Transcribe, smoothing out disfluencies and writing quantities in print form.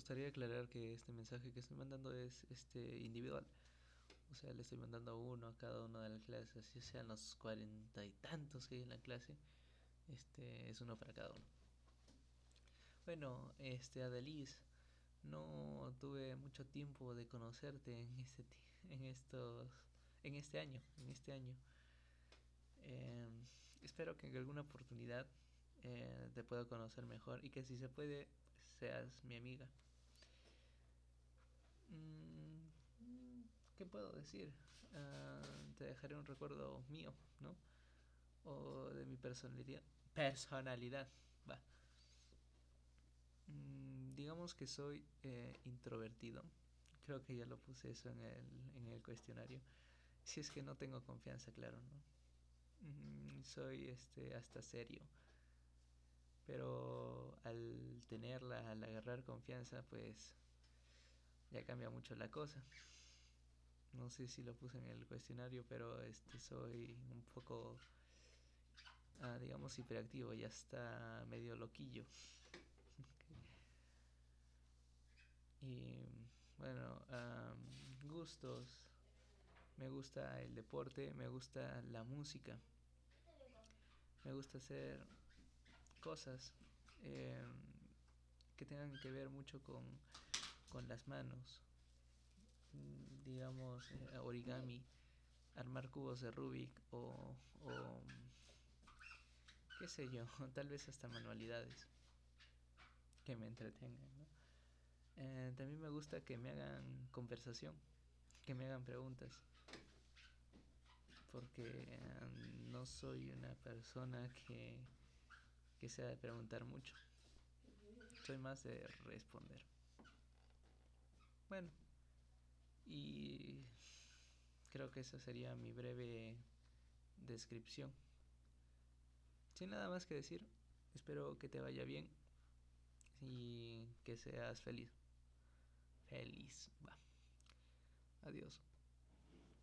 gustaría aclarar que este mensaje que estoy mandando es individual. O sea, le estoy mandando uno a cada uno de la clase, así sean los 40 y tantos que hay en la clase. Es uno para cada uno. Bueno, Adelis, no tuve mucho tiempo de conocerte en estos, en este año. Eh, Espero que en alguna oportunidad te pueda conocer mejor y que si se puede seas mi amiga. Mm, ¿Qué puedo decir? Te dejaré un recuerdo mío, ¿no? O de mi personalidad. Personalidad, va. Digamos que soy introvertido. Creo que ya lo puse eso en el cuestionario. Si es que no tengo confianza, claro, ¿no? Soy hasta serio. Pero al agarrar confianza, pues ya cambia mucho la cosa. No sé si lo puse en el cuestionario, pero soy un poco, digamos, hiperactivo, ya está medio loquillo. Y bueno, gustos. Me gusta el deporte, me gusta la música, me gusta hacer cosas eh, que tengan que ver mucho con las manos. Digamos, origami, armar cubos de Rubik o qué sé yo, tal vez hasta manualidades que me entretengan, ¿no? También me gusta que me hagan conversación, que me hagan preguntas, porque no soy una persona que sea de preguntar mucho, soy más de responder. Bueno, y creo que esa sería mi breve descripción. Sin nada más que decir, espero que te vaya bien y que seas feliz. Feliz, va. Adiós.